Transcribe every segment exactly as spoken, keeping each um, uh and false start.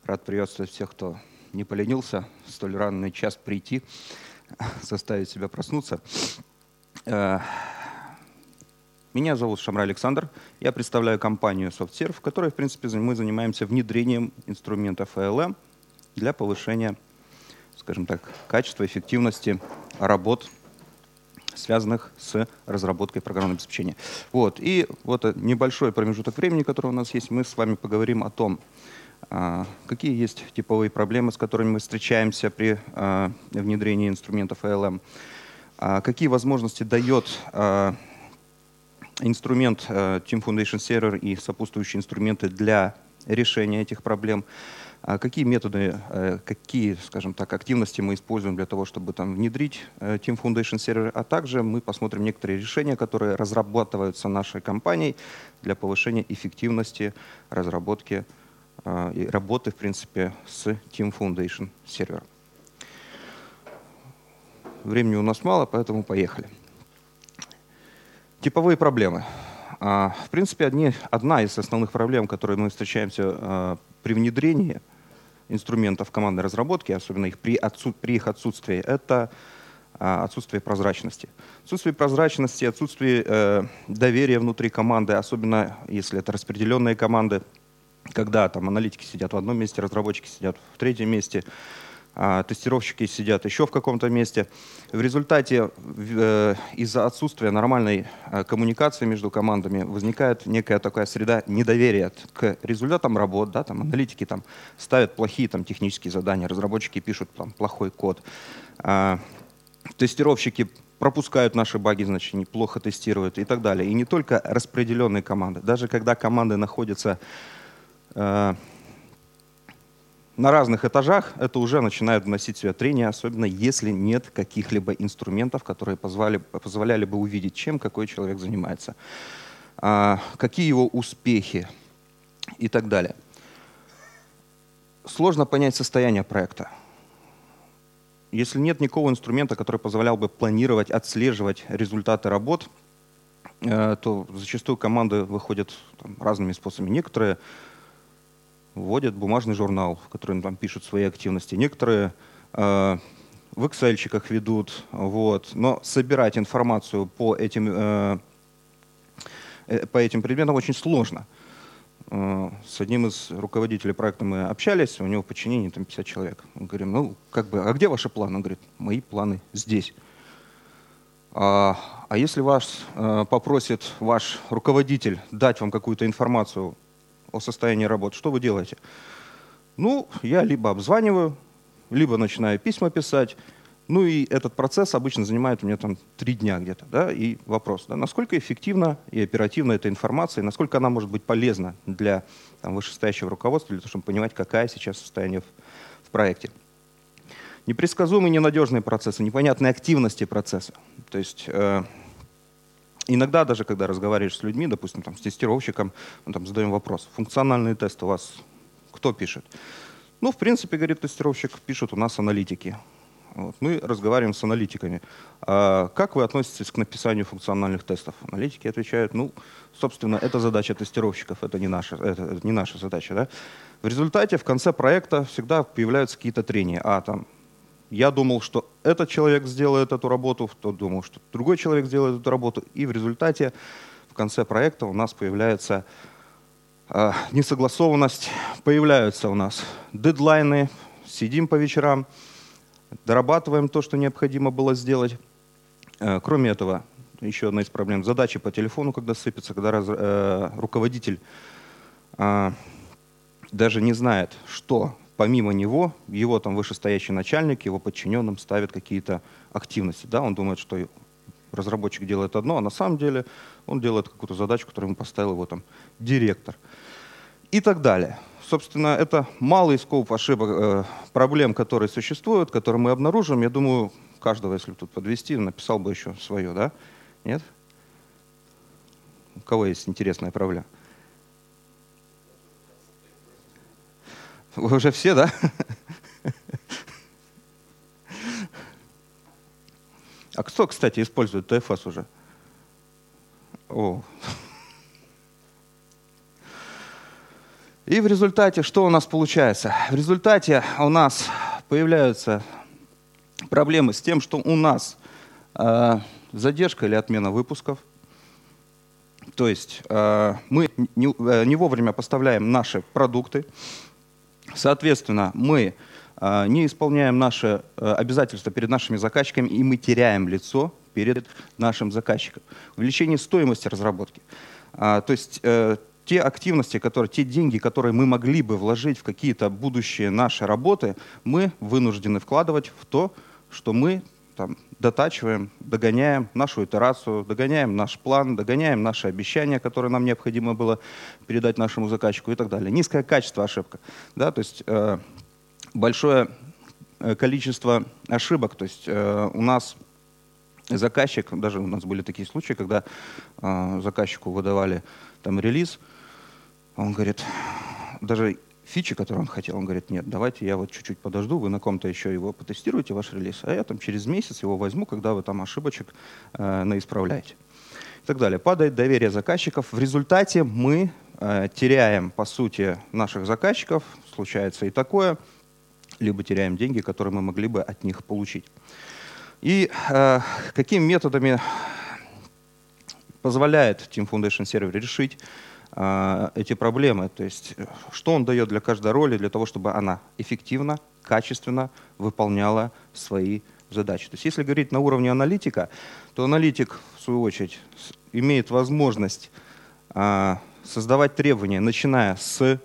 Рад приветствовать всех, кто не поленился в столь ранний час прийти, заставить себя проснуться. Меня зовут Шамрай Александр. Я представляю компанию SoftServe, в которой, в принципе, мы занимаемся внедрением инструментов эй эл эм для повышения, скажем так, качества, эффективности работ, связанных с разработкой программного обеспечения. Вот. И вот небольшой промежуток времени, который у нас есть, мы с вами поговорим о том, какие есть типовые проблемы, с которыми мы встречаемся при внедрении инструментов эй эл эм, какие возможности дает инструмент Team Foundation Server и сопутствующие инструменты для решения этих проблем, какие методы, какие, скажем так, активности мы используем для того, чтобы там внедрить Team Foundation Server, а также мы посмотрим некоторые решения, которые разрабатываются нашей компанией для повышения эффективности разработки и работы, в принципе, с Team Foundation Server. Времени у нас мало, поэтому поехали. Типовые проблемы. В принципе, одни, одна из основных проблем, которые мы встречаемся при внедрении инструментов командной разработки, особенно их при, отсут, при их отсутствии, это отсутствие прозрачности. Отсутствие прозрачности, отсутствие э, доверия внутри команды, особенно если это распределенные команды, когда там аналитики сидят в одном месте, разработчики сидят в третьем месте, а тестировщики сидят еще в каком-то месте. В результате э, из-за отсутствия нормальной э, коммуникации между командами возникает некая такая среда недоверия к результатам работ. Да, там, аналитики там, ставят плохие там, технические задания, разработчики пишут там, плохой код. А, тестировщики пропускают наши баги, значит, неплохо тестируют и так далее. И не только распределенные команды. Даже когда команды находятся э, на разных этажах, это уже начинает вносить в себя трение, особенно если нет каких-либо инструментов, которые позволяли, позволяли бы увидеть, чем какой человек занимается, а, какие его успехи и так далее. Сложно понять состояние проекта. Если нет никакого инструмента, который позволял бы планировать, отслеживать результаты работ, э, то зачастую команды выходят там, разными способами. Некоторые вводят бумажный журнал, в котором там пишут свои активности. Некоторые э, в Excel-чиках ведут. Вот. Но собирать информацию по этим, э, по этим предметам очень сложно. Э, с одним из руководителей проекта мы общались, у него в подчинении там пятьдесят человек. Мы говорим, ну как бы, а где ваши планы? Он говорит, мои планы здесь. А, а если вас э, попросит ваш руководитель дать вам какую-то информацию о состоянии работы, что вы делаете? Ну, я либо обзваниваю, либо начинаю письма писать. Ну и этот процесс обычно занимает у меня там три дня где-то. Да? И вопрос, да, насколько эффективна и оперативна эта информация, и насколько она может быть полезна для там, вышестоящего руководства, для того, чтобы понимать, какая сейчас состояние в, в проекте. Непредсказуемые, ненадежные процессы, непонятные активности процесса. То есть э, иногда даже, когда разговариваешь с людьми, допустим, там, с тестировщиком, мы там, задаем вопрос, функциональные тесты у вас кто пишет? Ну, в принципе, говорит тестировщик, пишут у нас аналитики. Вот. Мы разговариваем с аналитиками. А как вы относитесь к написанию функциональных тестов? Аналитики отвечают, ну, собственно, это задача тестировщиков, это не наша, это, это не наша задача. Да? В результате в конце проекта всегда появляются какие-то трения. А там я думал, что этот человек сделает эту работу, тот думал, что другой человек сделает эту работу. И в результате в конце проекта у нас появляется э, несогласованность, появляются у нас дедлайны, сидим по вечерам, дорабатываем то, что необходимо было сделать. Э, кроме этого, еще одна из проблем, задачи по телефону, когда сыпятся, когда раз, э, руководитель э, даже не знает, что помимо него, его там вышестоящий начальник, его подчиненным ставят какие-то активности. Да? Он думает, что разработчик делает одно, а на самом деле он делает какую-то задачу, которую ему поставил его там директор. И так далее. Собственно, это малый скоп ошибок, э, проблем, которые существуют, которые мы обнаружим. Я думаю, каждого, если тут подвести, написал бы еще свое, да? Нет? У кого есть интересная проблема? Вы уже все, да? А кто, кстати, использует тэ эф эс уже? О. И в результате что у нас получается? В результате у нас появляются проблемы с тем, что у нас э, задержка или отмена выпусков. То есть э, мы не, э, не вовремя поставляем наши продукты. Соответственно, мы э, не исполняем наши э, обязательства перед нашими заказчиками, и мы теряем лицо перед нашим заказчиком. Увеличение стоимости разработки. Э, то есть э, те активности, которые, те деньги, которые мы могли бы вложить в какие-то будущие наши работы, мы вынуждены вкладывать в то, что мы там, дотачиваем, догоняем нашу итерацию, догоняем наш план, догоняем наши обещания, которые нам необходимо было передать нашему заказчику и так далее. Низкое качество ошибка. Да, то есть э, большое количество ошибок. То есть э, у нас заказчик, даже у нас были такие случаи, когда э, заказчику выдавали там релиз, он говорит, даже фичи, которые он хотел, он говорит, нет, давайте я вот чуть-чуть подожду, вы на ком-то еще его потестируете, ваш релиз, а я там через месяц его возьму, когда вы там ошибочек э, наисправляете. И так далее. Падает доверие заказчиков. В результате мы э, теряем, по сути, наших заказчиков, случается и такое, либо теряем деньги, которые мы могли бы от них получить. И э, какими методами позволяет Team Foundation Server решить эти проблемы, то есть что он дает для каждой роли, для того, чтобы она эффективно, качественно выполняла свои задачи. То есть если говорить на уровне аналитика, то аналитик, в свою очередь, имеет возможность а, создавать требования, начиная с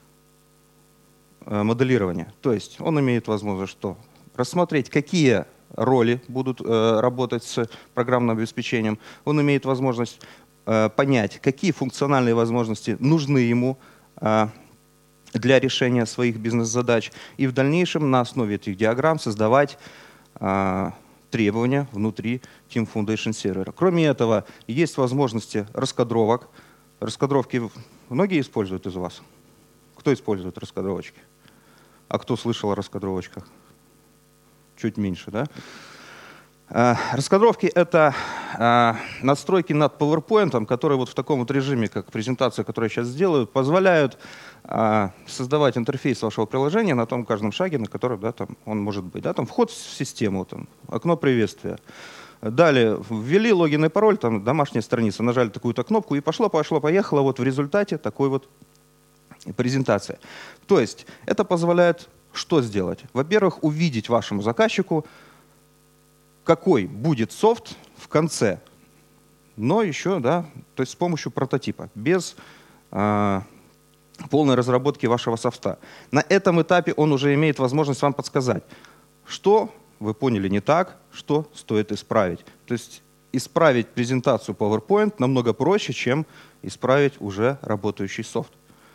а, моделирования. То есть он имеет возможность что? Рассмотреть, какие роли будут а, работать с программным обеспечением. Он имеет возможность понять, какие функциональные возможности нужны ему а, для решения своих бизнес-задач, и в дальнейшем на основе этих диаграмм создавать а, требования внутри Team Foundation Server. Кроме этого, есть возможности раскадровок. Раскадровки многие используют из вас? Кто использует раскадровочки? А кто слышал о раскадровочках? Чуть меньше, да? Раскадровки — это настройки над PowerPoint, которые вот в таком вот режиме, как презентация, которую я сейчас сделаю, позволяют создавать интерфейс вашего приложения на том каждом шаге, на котором да, там он может быть. Да, там вход в систему, там, окно приветствия. Далее ввели логин и пароль, там домашняя страница, нажали такую-то кнопку, и пошло, пошло, поехало. Вот в результате такой вот презентация. То есть это позволяет что сделать? Во-первых, увидеть вашему заказчику, какой будет софт в конце, но еще, да, то есть с помощью прототипа, без э, полной разработки вашего софта. На этом этапе он уже имеет возможность вам подсказать, что вы поняли не так, что стоит исправить. То есть исправить презентацию PowerPoint намного проще, чем исправить уже работающий софт.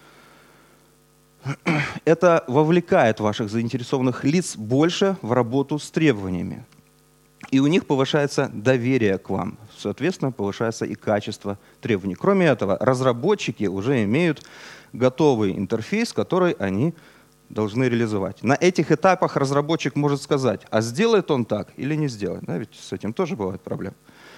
Это вовлекает ваших заинтересованных лиц больше в работу с требованиями. И у них повышается доверие к вам. Соответственно, повышается и качество требований. Кроме этого, разработчики уже имеют готовый интерфейс, который они должны реализовать. На этих этапах разработчик может сказать, а сделает он так или не сделает. Да, ведь с этим тоже бывают проблемы.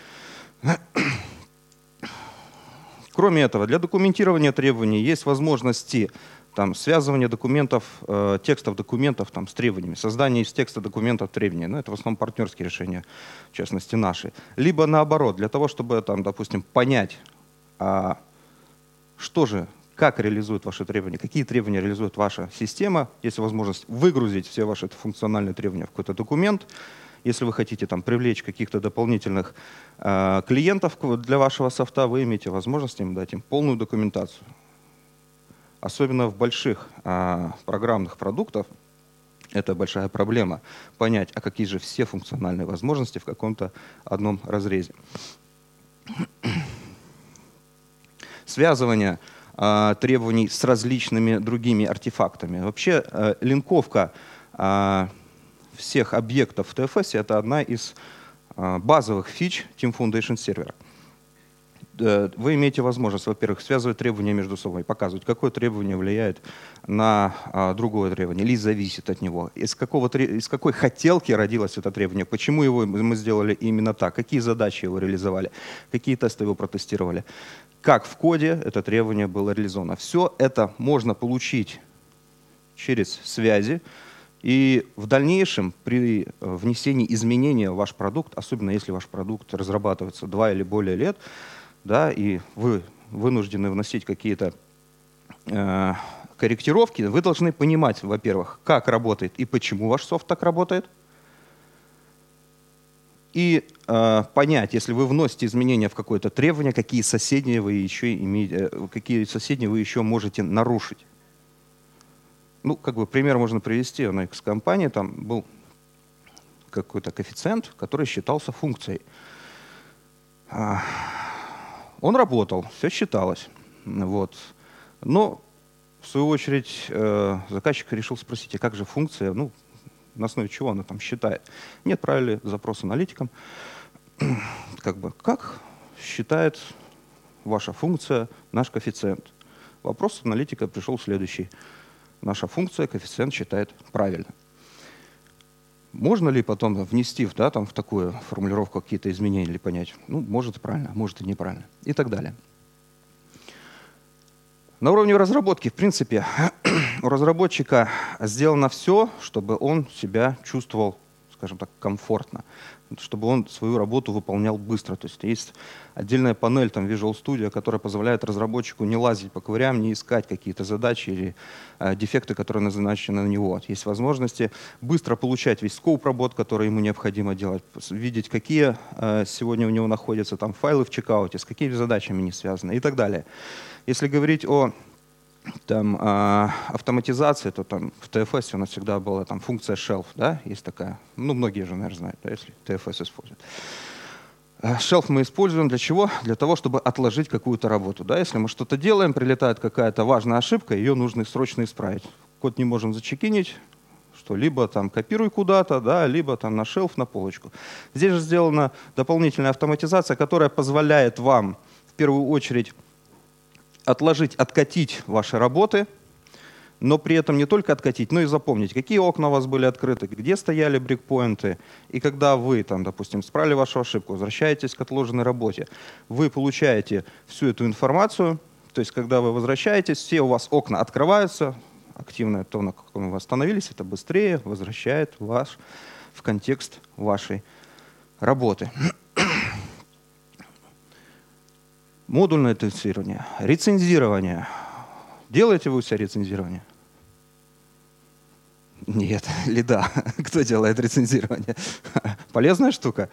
Кроме этого, для документирования требований есть возможности там, связывание документов, э, текстов документов там, с требованиями, создание из текста документов требований. Ну, это в основном партнерские решения, в частности наши. Либо наоборот, для того, чтобы, там, допустим, понять, а, что же, как реализуют ваши требования, какие требования реализует ваша система, есть возможность выгрузить все ваши функциональные требования в какой-то документ. Если вы хотите там, привлечь каких-то дополнительных э, клиентов для вашего софта, вы имеете возможность им дать им полную документацию. Особенно в больших а, программных продуктах это большая проблема. Понять, а какие же все функциональные возможности в каком-то одном разрезе. Связывание а, требований с различными другими артефактами. Вообще а, линковка а, всех объектов в ти эф эс — это одна из а, базовых фич Team Foundation Server. вы имеете возможность, во-первых, связывать требования между собой, показывать, какое требование влияет на а, другое требование или зависит от него, из, какого, из какой хотелки родилось это требование, почему его мы сделали именно так, какие задачи его реализовали, какие тесты его протестировали, как в коде это требование было реализовано. Все это можно получить через связи, и в дальнейшем при внесении изменений в ваш продукт, особенно если ваш продукт разрабатывается два или более лет, да, и вы вынуждены вносить какие-то э, корректировки, вы должны понимать, во-первых, как работает и почему ваш софт так работает, и э, понять, если вы вносите изменения в какое-то требование, какие соседние вы еще имеете, какие соседние вы еще можете нарушить. Ну, как бы пример можно привести. На X-компании там был какой-то коэффициент, который считался функцией. Он работал, все считалось. Вот. Но, в свою очередь, заказчик решил спросить, а как же функция, ну, на основе чего она там считает? Не отправили запрос аналитикам. Как бы, как считает ваша функция наш коэффициент? Вопрос аналитика пришел следующий. Наша функция коэффициент считает правильно. Можно ли потом внести да, там, в такую формулировку какие-то изменения или понять? Ну, может и правильно, может и неправильно. И так далее. На уровне разработки, в принципе, у разработчика сделано все, чтобы он себя чувствовал, скажем так, комфортно, чтобы он свою работу выполнял быстро. То есть есть отдельная панель, там, Visual Studio, которая позволяет разработчику не лазить по ковырям, не искать какие-то задачи или э, дефекты, которые назначены на него. Есть возможности быстро получать весь скоуп работ, который ему необходимо делать, видеть, какие э, сегодня у него находятся там файлы в чекауте, с какими задачами они связаны и так далее. Если говорить о там, э, автоматизации, то там в ти эф эс у нас всегда была там функция shelf, да, есть такая, ну многие же, наверное, знают, да, если ти эф эс используют. Shelf мы используем для чего? Для того, чтобы отложить какую-то работу. Да? Если мы что-то делаем, прилетает какая-то важная ошибка, ее нужно срочно исправить. Код не можем зачекинить, что либо там копируй куда-то, да, либо там на шелф, на полочку. Здесь же сделана дополнительная автоматизация, которая позволяет вам в первую очередь отложить, откатить ваши работы, но при этом не только откатить, но и запомнить, какие окна у вас были открыты, где стояли брейкпоинты. И когда вы, там, допустим, исправили вашу ошибку, возвращаетесь к отложенной работе, вы получаете всю эту информацию, то есть когда вы возвращаетесь, все у вас окна открываются, активное то, на каком вы остановились, это быстрее возвращает вас в контекст вашей работы. Модульное тестирование, рецензирование. Делаете вы у себя рецензирование? Нет, или да. Кто делает рецензирование? Полезная штука?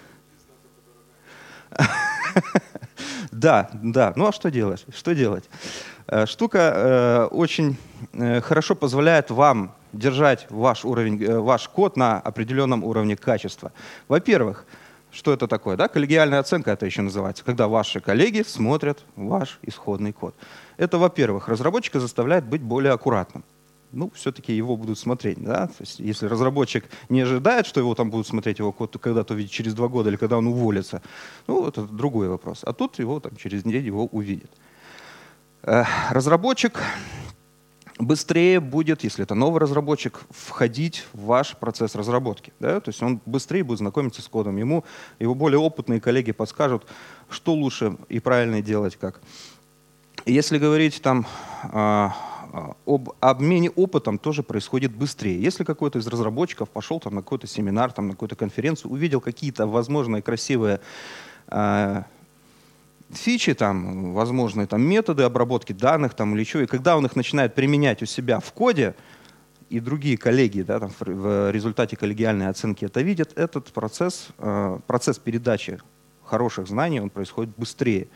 Да, да. Ну а что делать? Что делать? Штука э, очень э, хорошо позволяет вам держать ваш уровень, э, ваш код на определенном уровне качества. Во-первых, что это такое? Да? Коллегиальная оценка это еще называется, когда ваши коллеги смотрят ваш исходный код. Это, во-первых, разработчика заставляет быть более аккуратным. Ну, все-таки его будут смотреть. Да? То есть, если разработчик не ожидает, что его там будут смотреть его код когда-то увидеть через два года или когда он уволится, ну, это другой вопрос. А тут его там, через неделю его увидят. Разработчик быстрее будет, если это новый разработчик, входить в ваш процесс разработки. Да? То есть он быстрее будет знакомиться с кодом. Ему его более опытные коллеги подскажут, что лучше и правильно делать как. Если говорить там об обмене опытом, тоже происходит быстрее. Если какой-то из разработчиков пошел там, на какой-то семинар, там, на какую-то конференцию, увидел какие-то возможные красивые фичи, там, возможные там, методы обработки данных там, или что, и когда он их начинает применять у себя в коде, и другие коллеги да, там, в результате коллегиальной оценки это видят, этот процесс, э, процесс передачи хороших знаний он происходит быстрее.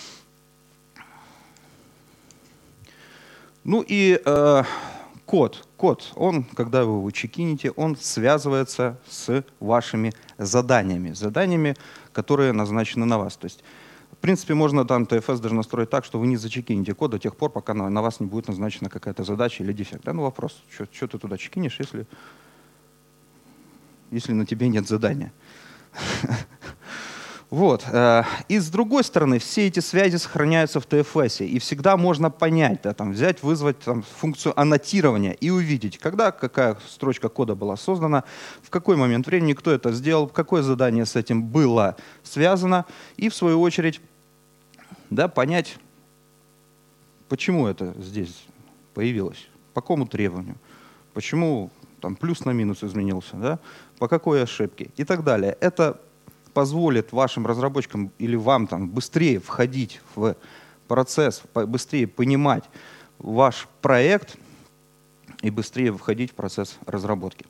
Ну и э, код. Код, он, когда вы его чекините, он связывается с вашими заданиями, заданиями, которые назначены на вас. То есть, в принципе, можно там ти эф эс даже настроить так, что вы не зачекините код до тех пор, пока на, на вас не будет назначена какая-то задача или дефект. Да, ну вопрос, что ты туда чекинешь, если, если на тебе нет задания? Вот. И с другой стороны, все эти связи сохраняются в ти эф эс, и всегда можно понять, да, там, взять, вызвать там, функцию аннотирования и увидеть, когда какая строчка кода была создана, в какой момент времени, кто это сделал, какое задание с этим было связано, и в свою очередь да, понять, почему это здесь появилось, по какому требованию, почему там, плюс на минус изменился, да, по какой ошибке и так далее. Это позволит вашим разработчикам или вам там, быстрее входить в процесс, быстрее понимать ваш проект и быстрее входить в процесс разработки.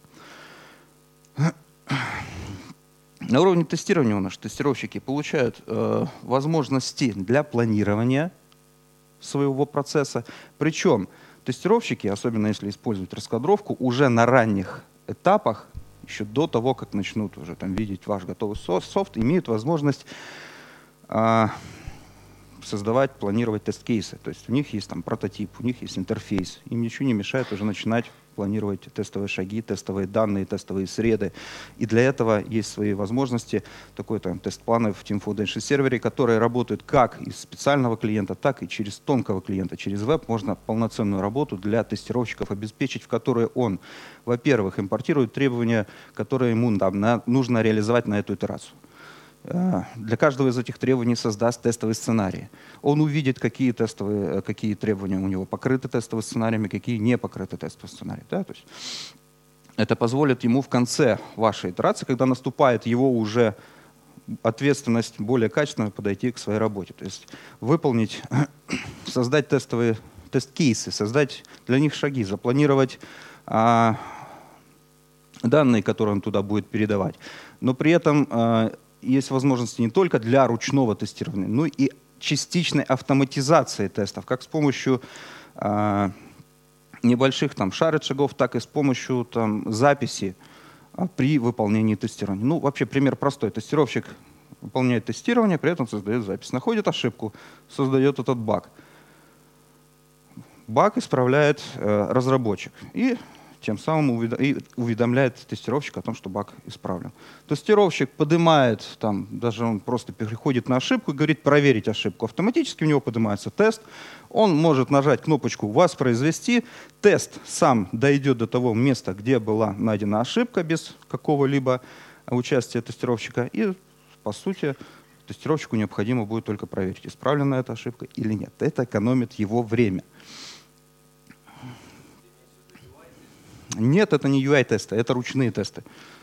На уровне тестирования у нас тестировщики получают э, возможности для планирования своего процесса. Причем тестировщики, особенно если используют раскадровку, уже на ранних этапах, еще до того, как начнут уже там видеть ваш готовый софт, имеют возможность а, создавать, планировать тест-кейсы. То есть у них есть там прототип, у них есть интерфейс. Им ничего не мешает уже начинать планировать тестовые шаги, тестовые данные, тестовые среды. И для этого есть свои возможности. Такой там тест-планы в Team Foundation сервере, которые работают как из специального клиента, так и через тонкого клиента. Через веб можно полноценную работу для тестировщиков обеспечить, в которой он, во-первых, импортирует требования, которые ему там, на, нужно реализовать на эту итерацию. Для каждого из этих требований создаст тестовый сценарий. Он увидит, какие, тестовые, какие требования у него покрыты тестовыми сценариями, какие не покрыты тестовыми сценариями. Да? То есть это позволит ему в конце вашей итерации, когда наступает его уже ответственность более качественно подойти к своей работе. То есть выполнить, создать тестовые тест-кейсы, создать для них шаги, запланировать а, данные, которые он туда будет передавать. Но при этом а, есть возможности не только для ручного тестирования, но и частичной автоматизации тестов, как с помощью э, небольших там, шарит шагов, так и с помощью там, записи э, при выполнении тестирования. Ну, вообще пример простой. Тестировщик выполняет тестирование, при этом создает запись. Находит ошибку, создает этот баг. Баг исправляет э, разработчик. И тем самым уведомляет тестировщика о том, что баг исправлен. Тестировщик поднимает, там, даже он просто переходит на ошибку и говорит проверить ошибку. Автоматически у него поднимается тест, он может нажать кнопочку «Воспроизвести», тест сам дойдет до того места, где была найдена ошибка без какого-либо участия тестировщика, и, по сути, тестировщику необходимо будет только проверить, исправлена эта ошибка или нет. Это экономит его время. Нет, это не ю ай-тесты, это ручные тесты.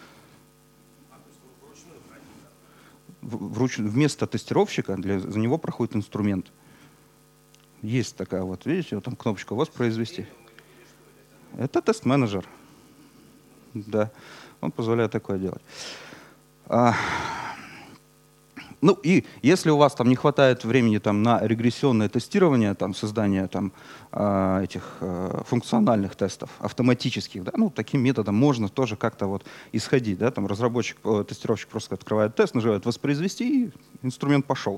Вруч... Вместо тестировщика для... за него проходит инструмент. Есть такая вот, видите, вот там кнопочка «Воспроизвести». Это тест-менеджер. Да, он позволяет такое делать. А... Ну и если у вас там не хватает времени там, на регрессионное тестирование, там, создание там, этих функциональных тестов, автоматических, да, ну, таким методом можно тоже как-то вот исходить. Да, там разработчик, тестировщик просто открывает тест, нажимает «Воспроизвести», и инструмент пошел.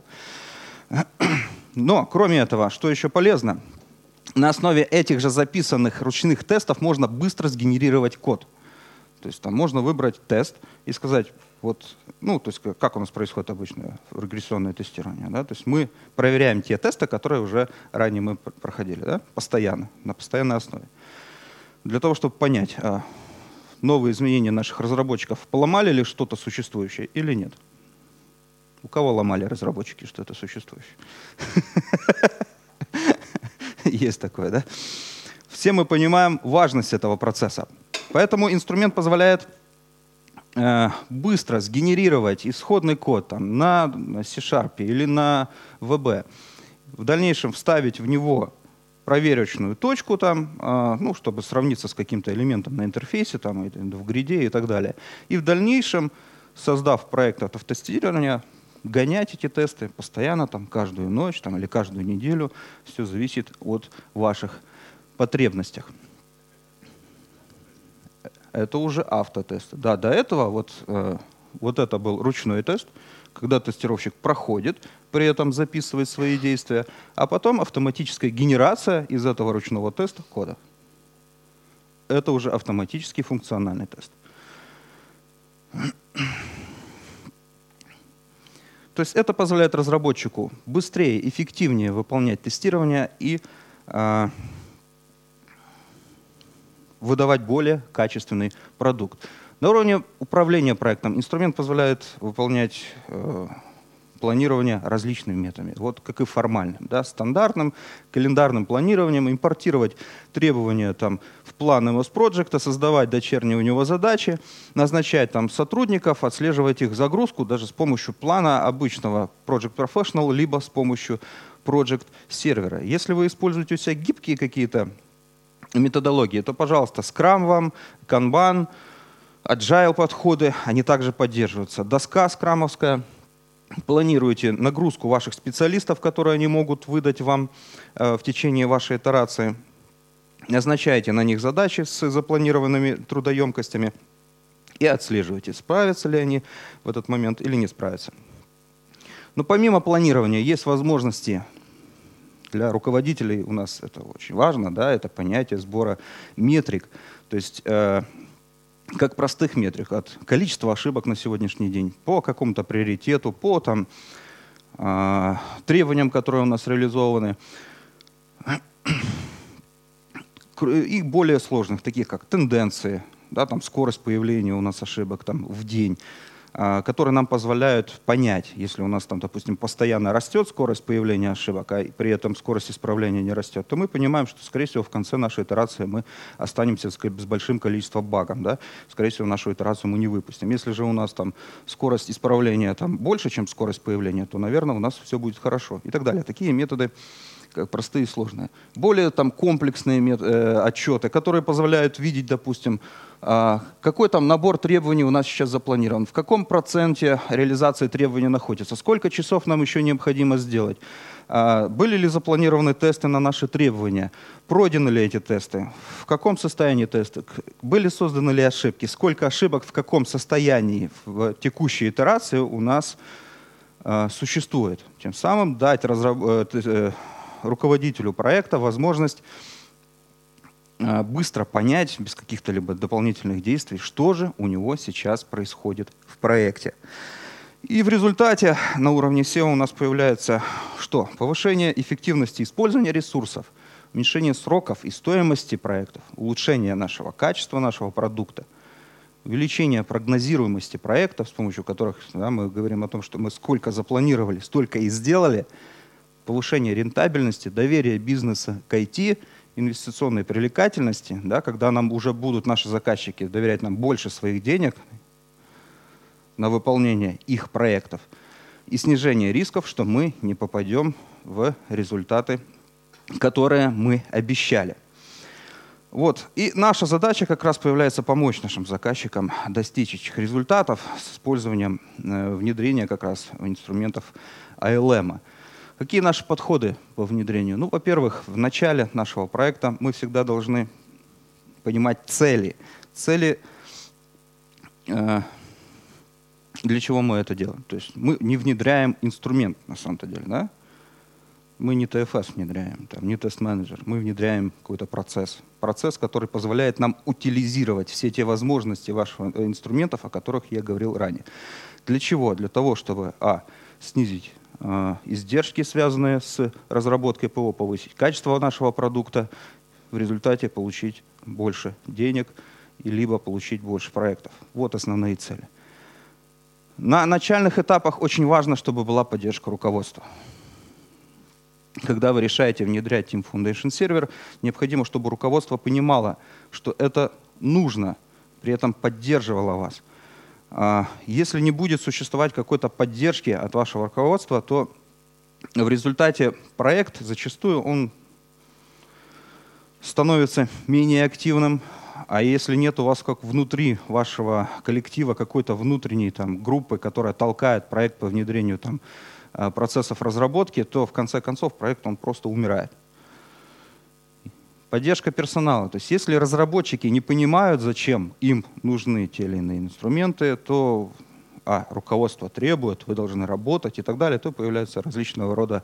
Но кроме этого, что еще полезно, на основе этих же записанных ручных тестов можно быстро сгенерировать код. То есть там можно выбрать тест и сказать, вот, ну, то есть как у нас происходит обычно регрессионное тестирование. Да? То есть мы проверяем те тесты, которые уже ранее мы проходили, да? Постоянно, на постоянной основе. Для того, чтобы понять, а новые изменения наших разработчиков поломали ли что-то существующее или нет. У кого ломали разработчики что-то существующее? Есть такое, да? Все мы понимаем важность этого процесса. Поэтому инструмент позволяет э, быстро сгенерировать исходный код там, на, на C-Sharp или на ви би. В дальнейшем вставить в него проверочную точку, там, э, ну, чтобы сравниться с каким-то элементом на интерфейсе, там, в гриде и так далее. И в дальнейшем, создав проект автотестирования, гонять эти тесты постоянно, там, каждую ночь там, или каждую неделю. Все зависит от ваших потребностей. Это уже автотесты. Да, до этого вот, э, вот это был ручной тест, когда тестировщик проходит, при этом записывает свои действия, а потом автоматическая генерация из этого ручного теста кода. Это уже автоматический функциональный тест. То есть это позволяет разработчику быстрее, эффективнее выполнять тестирование и э, выдавать более качественный продукт. На уровне управления проектом инструмент позволяет выполнять э, планирование различными методами, вот как и формальным, да, стандартным, календарным планированием, импортировать требования там, в план эм эс Project, создавать дочерние у него задачи, назначать там сотрудников, отслеживать их загрузку даже с помощью плана обычного Project Professional, либо с помощью Project сервера. Если вы используете у себя гибкие какие-то методологии, то, пожалуйста, Scrum вам, Kanban, Agile подходы, они также поддерживаются. Доска скрамовская. Планируете нагрузку ваших специалистов, которые они могут выдать вам э, в течение вашей итерации. Назначаете на них задачи с запланированными трудоемкостями и отслеживаете, справятся ли они в этот момент или не справятся. Но помимо планирования есть возможности для руководителей, у нас это очень важно, да, это понятие сбора метрик. То есть э, как простых метрик, от количества ошибок на сегодняшний день, по какому-то приоритету, по там, э, требованиям, которые у нас реализованы, и более сложных, таких как тенденции, да, там, скорость появления у нас ошибок там, в день, э, которые нам позволяют понять, если у нас, там, допустим, постоянно растет скорость появления ошибок, а при этом скорость исправления не растет, то мы понимаем, что, скорее всего, в конце нашей итерации мы останемся с большим количеством багов. Да? Скорее всего, нашу итерацию мы не выпустим. Если же у нас там, скорость исправления там, больше, чем скорость появления, то, наверное, у нас все будет хорошо и так далее. Такие методы как простые и сложные. Более там, комплексные мет, э, отчеты, которые позволяют видеть, допустим, э, какой там набор требований у нас сейчас запланирован, в каком проценте реализации требований находится, сколько часов нам еще необходимо сделать, э, были ли запланированы тесты на наши требования, пройдены ли эти тесты, в каком состоянии тесты, были созданы ли ошибки, сколько ошибок в каком состоянии в текущей итерации у нас э, существует. Тем самым дать разраб... э, руководителю проекта возможность э, быстро понять, без каких-то либо дополнительных действий, что же у него сейчас происходит в проекте. И в результате на уровне сео у нас появляется что? Повышение эффективности использования ресурсов, уменьшение сроков и стоимости проектов, улучшение нашего качества нашего продукта, увеличение прогнозируемости проектов, с помощью которых да, мы говорим о том, что мы сколько запланировали, столько и сделали, повышение рентабельности, доверие бизнеса к ай ти, инвестиционной привлекательности, да, когда нам уже будут наши заказчики доверять нам больше своих денег на выполнение их проектов, и снижение рисков, что мы не попадем в результаты, которые мы обещали. Вот. И наша задача как раз появляется помочь нашим заказчикам достичь этих результатов с использованием э, внедрения как раз инструментов эй эл эм. Какие наши подходы по внедрению? Ну, во-первых, в начале нашего проекта мы всегда должны понимать цели. Цели, э, для чего мы это делаем. То есть мы не внедряем инструмент на самом-то деле. Да? Мы не ти эф эс внедряем, там, не тест-менеджер. Мы внедряем какой-то процесс. Процесс, который позволяет нам утилизировать все те возможности ваших инструментов, о которых я говорил ранее. Для чего? Для того, чтобы а, снизить издержки, связанные с разработкой ПО, повысить качество нашего продукта, в результате получить больше денег и либо получить больше проектов. Вот основные цели. На начальных этапах очень важно, чтобы была поддержка руководства. Когда вы решаете внедрять Team Foundation Server, необходимо, чтобы руководство понимало, что это нужно, при этом поддерживало вас. Если не будет существовать какой-то поддержки от вашего руководства, то в результате проект зачастую он становится менее активным, а если нет у вас как внутри вашего коллектива какой-то внутренней там, группы, которая толкает проект по внедрению там, процессов разработки, то в конце концов проект он просто умирает. Поддержка персонала. То есть если разработчики не понимают, зачем им нужны те или иные инструменты, то а, руководство требует, вы должны работать и так далее, то появляются различного рода,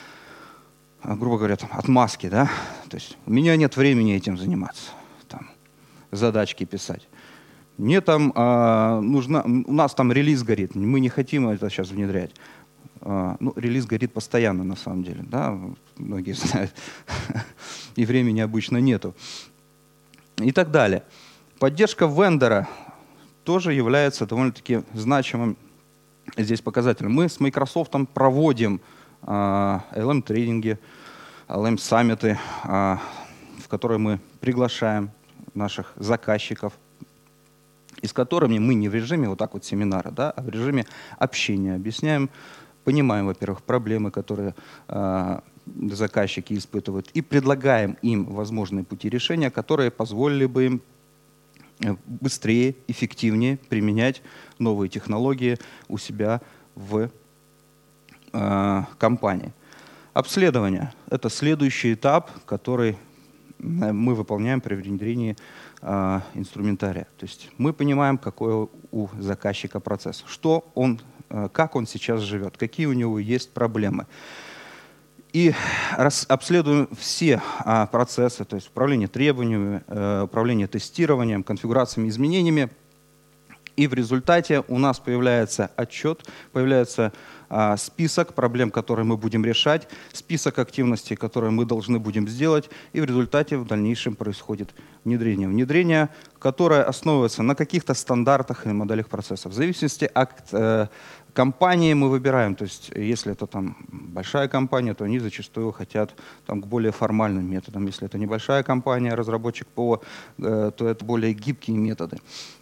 грубо говоря, там, отмазки. Да? То есть у меня нет времени этим заниматься, там, задачки писать. Мне там а, нужна, у нас там релиз горит, мы не хотим это сейчас внедрять. Ну, релиз горит постоянно, на самом деле, да, многие знают, и времени обычно нету. И так далее. Поддержка вендора тоже является довольно-таки значимым здесь показателем. Мы с Microsoft проводим эл эм-тренинги, эл эм-саммиты, в которые мы приглашаем наших заказчиков, и с которыми мы не в режиме вот так вот семинара, да, а в режиме общения объясняем, понимаем, во-первых, проблемы, которые э, заказчики испытывают, и предлагаем им возможные пути решения, которые позволили бы им быстрее, эффективнее применять новые технологии у себя в э, компании. Обследование – это следующий этап, который мы выполняем при внедрении э, инструментария. То есть мы понимаем, какой у заказчика процесс, что он, э, как он сейчас живет, какие у него есть проблемы. И раз, обследуем все э, процессы, то есть управление требованиями, э, управление тестированием, конфигурациями, изменениями. И в результате у нас появляется отчет, появляется а, список проблем, которые мы будем решать, список активностей, которые мы должны будем сделать, и в результате в дальнейшем происходит внедрение. Внедрение, которое основывается на каких-то стандартах и моделях процессов. В зависимости от э, компании мы выбираем, то есть если это там большая компания, то они зачастую хотят там, к более формальным методам. Если это небольшая компания, разработчик ПО, э, то это более гибкие методы.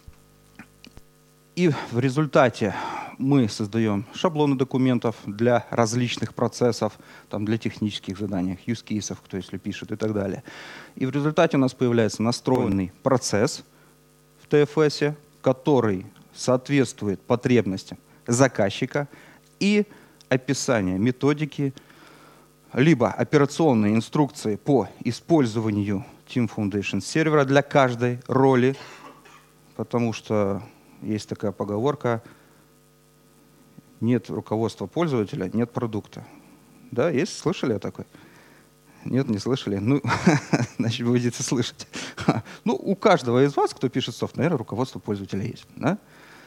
И в результате мы создаем шаблоны документов для различных процессов, там, для технических заданий, use cases, кто если пишет и так далее. И в результате у нас появляется настроенный процесс в тэ эф эс, который соответствует потребностям заказчика, и описание методики, либо операционные инструкции по использованию Team Foundation сервера для каждой роли, потому что есть такая поговорка: нет руководства пользователя, нет продукта. Да, есть? Слышали о такой? Нет, не слышали? Ну, значит, вы будете слышать. Ну, у каждого из вас, кто пишет софт, наверное, руководство пользователя есть. Да?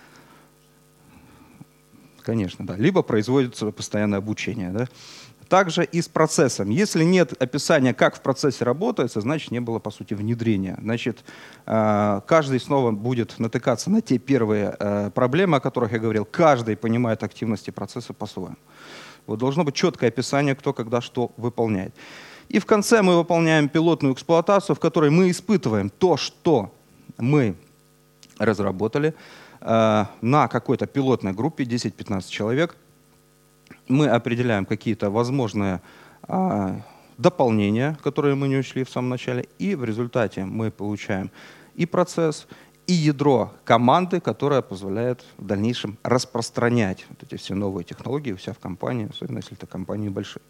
Конечно, да. Либо производится постоянное обучение. Да? Также и с процессом. Если нет описания, как в процессе работается, значит, не было, по сути, внедрения. Значит, каждый снова будет натыкаться на те первые проблемы, о которых я говорил. Каждый понимает активности процесса по-своему. Вот должно быть четкое описание, кто когда что выполняет. И в конце мы выполняем пилотную эксплуатацию, в которой мы испытываем то, что мы разработали на какой-то пилотной группе, десять-пятнадцать человек. Мы определяем какие-то возможные а, дополнения, которые мы не учли в самом начале, и в результате мы получаем и процесс, и ядро команды, которое позволяет в дальнейшем распространять вот эти все новые технологии у себя в компании, особенно если это компании большие.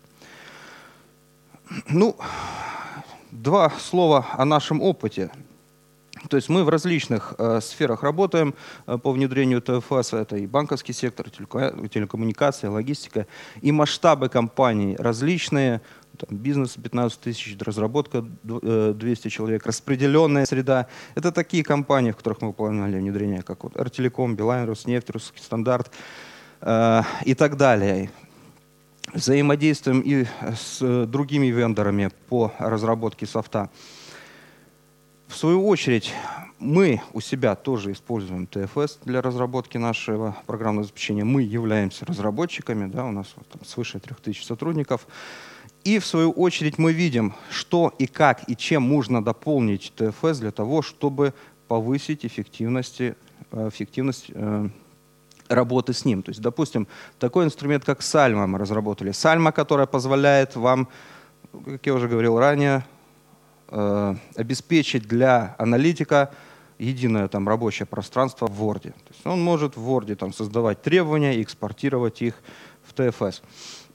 Ну, два слова о нашем опыте. То есть мы в различных э, сферах работаем э, по внедрению тэ эф эс. Это и банковский сектор, телекоммуникации, логистика. И масштабы компаний различные. Там, бизнес пятнадцать тысяч, разработка двести человек, распределенная среда. Это такие компании, в которых мы выполняли внедрение, как вот Артелеком, Билайн, Роснефть, Русский стандарт э, и так далее. Взаимодействуем и с другими вендорами по разработке софта. В свою очередь, мы у себя тоже используем тэ эф эс для разработки нашего программного обеспечения. Мы являемся разработчиками, да, у нас вот, там, свыше трех тысяч сотрудников. И в свою очередь мы видим, что и как, и чем можно дополнить тэ эф эс для того, чтобы повысить эффективность, эффективность э, работы с ним. То есть, допустим, такой инструмент, как Salma мы разработали. Salma, которая позволяет вам, как я уже говорил ранее, обеспечить для аналитика единое там рабочее пространство в Word. То есть он может в Word там создавать требования и экспортировать их в тэ эф эс.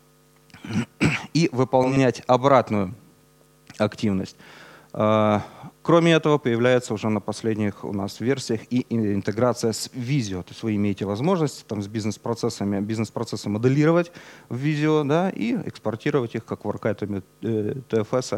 И выполнять обратную активность. Кроме этого, появляется уже на последних у нас версиях и интеграция с Visio. То есть вы имеете возможность там, с бизнес-процессами бизнес-процессы моделировать в Visio, да, и экспортировать их как воркайтами тэ эф эс,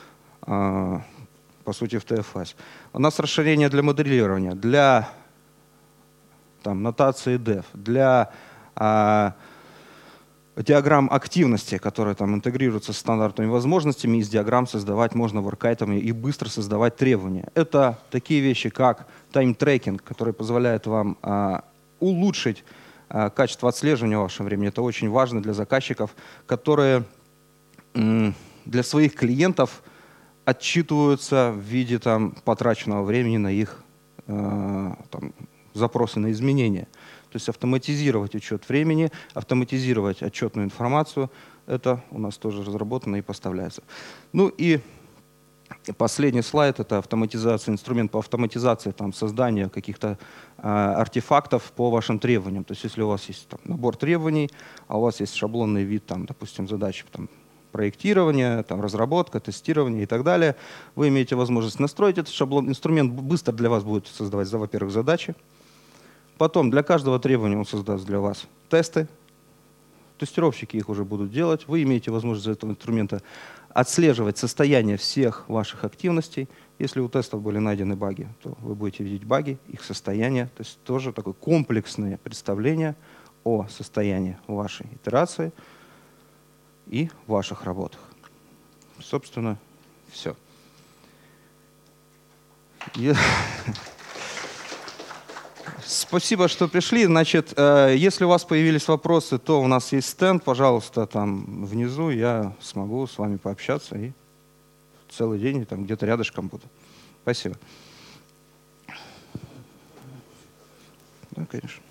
по сути, в тэ эф эс. У нас расширение для моделирования, для там, нотации деф, для а, диаграмм активности, которые там интегрируются с стандартными возможностями. Из диаграмм создавать можно воркайтами и быстро создавать требования. Это такие вещи, как тайм-трекинг, который позволяет вам а, улучшить а, качество отслеживания вашего времени. Это очень важно для заказчиков, которые м, для своих клиентов отчитываются в виде там, потраченного времени на их э, там, запросы на изменения. То есть автоматизировать учет времени, автоматизировать отчетную информацию, это у нас тоже разработано и поставляется. Ну и последний слайд — это автоматизация, инструмент по автоматизации там, создания каких-то э, артефактов по вашим требованиям. То есть если у вас есть там, набор требований, а у вас есть шаблонный вид, там, допустим, задачи там, проектирования, там, разработка, тестирование и так далее, вы имеете возможность настроить этот шаблон. Инструмент быстро для вас будет создавать, во-первых, задачи. Потом для каждого требования он создаст для вас тесты. Тестировщики их уже будут делать. Вы имеете возможность из этого инструмента отслеживать состояние всех ваших активностей. Если у тестов были найдены баги, то вы будете видеть баги, их состояние. То есть тоже такое комплексное представление о состоянии вашей итерации и ваших работах. Собственно, все. Я... Спасибо, что пришли. Значит, если у вас появились вопросы, то у нас есть стенд, пожалуйста, там внизу я смогу с вами пообщаться и целый день там где-то рядышком буду. Спасибо. Да, конечно.